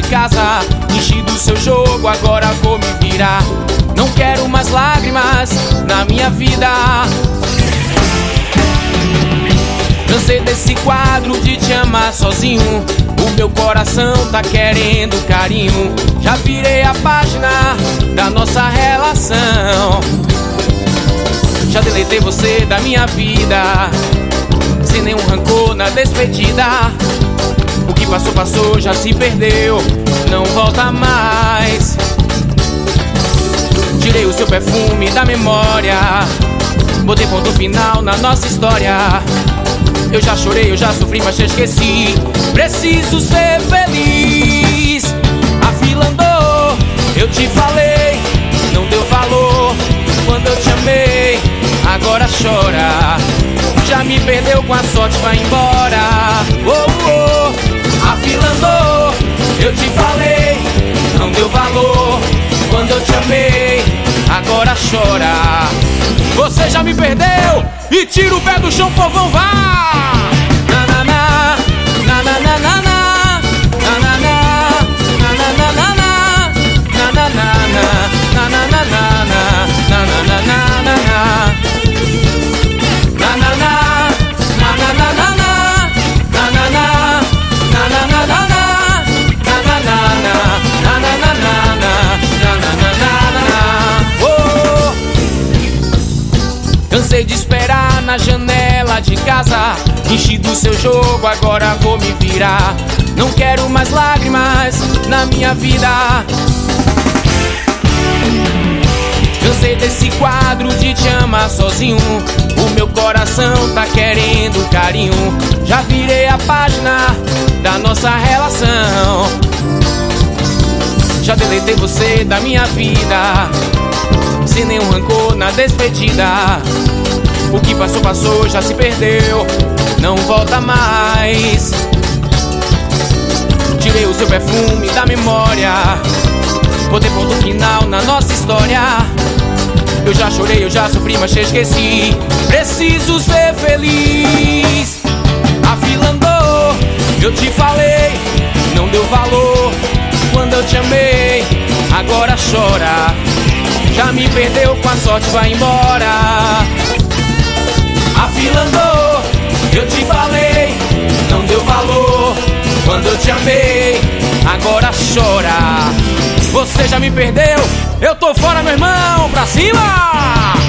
casa, enchi do seu jogo, agora vou me virar. Não quero mais lágrimas na minha vida. Cansei desse quadro de te amar sozinho. O meu coração tá querendo carinho. Já virei a página da nossa relação. Já deletei você da minha vida, sem nenhum rancor na despedida. O que passou, passou, já se perdeu, não volta mais. Tirei o seu perfume da memória, botei ponto final na nossa história. Eu já chorei, eu já sofri, mas te esqueci. Preciso ser feliz. A fila andou, eu te falei, não deu valor quando eu te amei. Agora chora, já me perdeu, com a sorte vai embora. Oh, oh. A fila andou, eu te falei, não deu valor quando eu te amei. Agora chora, você já me perdeu. E tira o pé do chão, povão, vá! Na na na, na na na na na, na na na, na na na na na, na na na na, na na na na, na na na na na. Cansei de esperar na janela de casa, enchi do seu jogo, agora vou me virar. Não quero mais lágrimas na minha vida. Cansei desse quadro de te amar sozinho. O meu coração tá querendo carinho. Já virei a página da nossa relação. Já deletei você da minha vida, sem nenhum rancor na despedida. O que passou, passou, já se perdeu, não volta mais. Tirei o seu perfume da memória, botei ponto final na nossa história. Eu já chorei, eu já sofri, mas te esqueci. Preciso ser feliz. A fila andou, eu te falei, não deu valor quando eu te amei. Agora chora, já me perdeu, com a sorte vai embora. A fila andou, eu te falei, não deu valor quando eu te amei. Agora chora, você já me perdeu. Eu tô fora, meu irmão, pra cima!